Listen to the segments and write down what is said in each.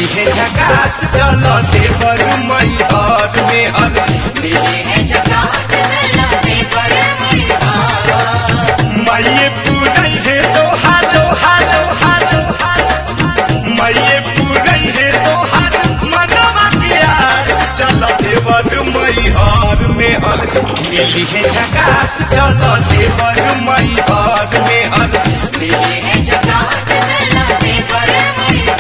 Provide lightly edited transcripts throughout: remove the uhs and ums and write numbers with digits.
मिली है झकास चलो देवर मैहर में हर मिली है झकास चलो देवर मैहर। माये पूरई है दोहार दोहार दोहार दोहार माये पूरई है दोहार मनवा के आस चलो देवर मैहर में हर मिली है झकास चलो देवर मैहर में हर मिली है झकास चलो देवर मैहर।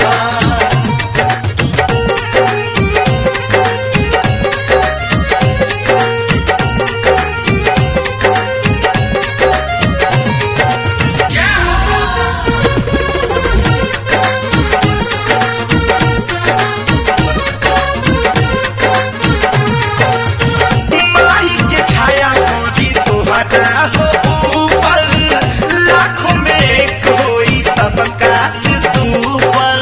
माई के छाया मोदी तोहरा हो ऊपर लाखों में कोई सबका से सुपर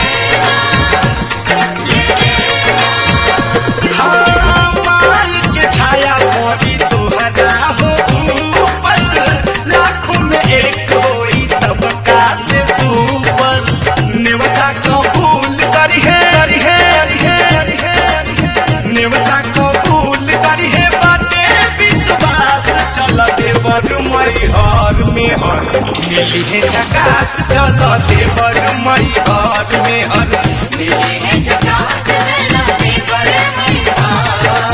हाँ माई के छाया मोदी तोहरा हो ऊपर लाखों में एक कोई सबका से सुपर नेवता कबूल करी है नेवता कबूल करी है बाटे विश्वास चल देवर मैहर में हर मिली है झकास चल देवर मैहर में हर मिली है झकास चलो देवर मैहर।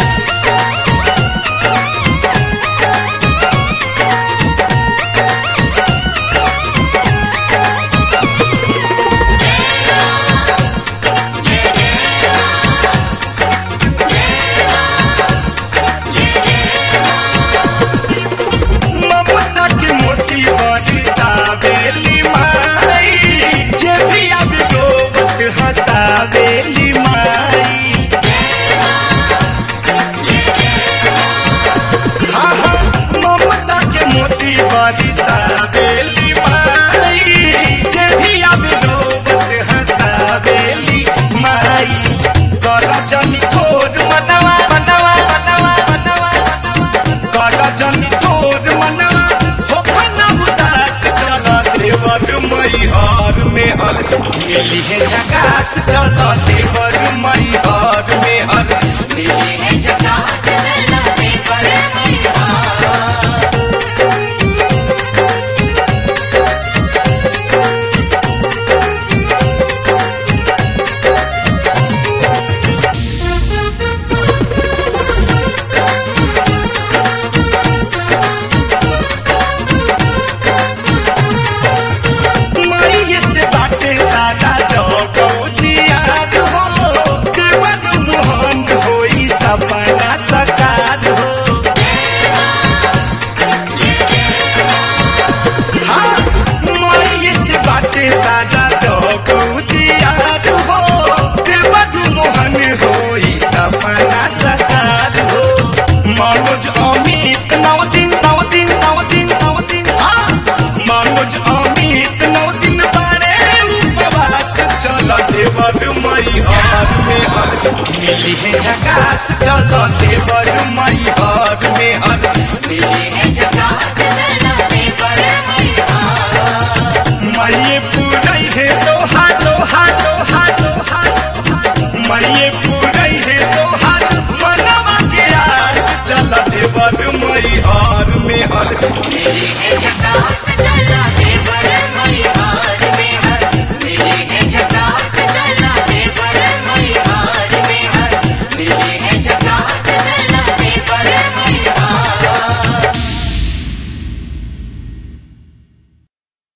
ममता की मोटी बड़ी सावेली माई जे भी अब डोबत हसावेली माई हाँ हाँ ममता के मोटी बड़ी सावेली माई जे भी अब डोबत हसावेली माई कर जनी थोर मनवा मनवा मनवा मनवा कर जनी थोर मनवा हो खना उदास चल देवर मैहर में हर मिली है झकास चल देवर मैहर में हर मिली है झकास चलो देवर मैहर। माई से बाटे सादा जगौजियार हो देवर मोहन होई सपना सकार हो हाँ माई से बाटे सादा जगौजियार हो देवर मोहन होई सपना सकार हो मनोज अमित नौ दिन हाँ मनोज अमित 9 दिन बारे उपवास चल देवर मैहर में हर मिली है झकास चल देवर मैहर में हर मिली है झकास चलो देवर मैहर। माये पूरई है दोहार दोहार दोहार दोहार माये पूरई है दोहार मनवा के आस चल देवर मैहर में हर मिली है झकास चलो